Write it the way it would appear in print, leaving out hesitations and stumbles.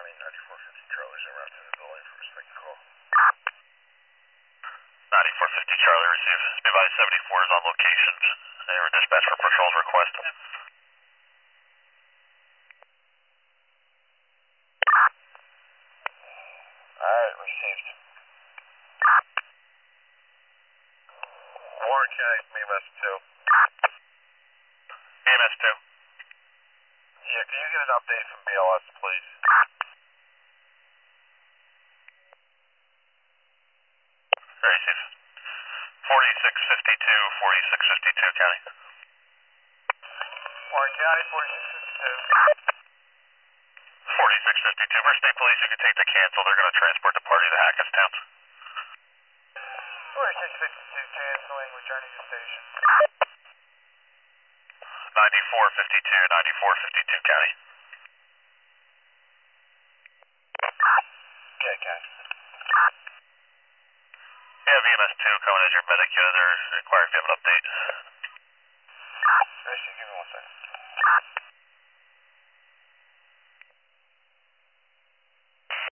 County, 9450 Charlie's en route to the building for a second call. 9450 Charlie received. Be advised 74 is on location. They were dispatched for patrol's request. Alright, received. Warren County, EMS 2. EMS 2. Yeah, can you get an update from BLS, please? Receive. 4652, 4652 County. Warren County, 4652. 4652. For state police, you can take the cancel. They're going to transport the party to Hackettstown. 4652 canceling, returning to station. 9452, 9452 County. Okay, County. Yeah, VMS 2 coming as your medic unit. They're requiring to have an update. Actually, give me 1 second.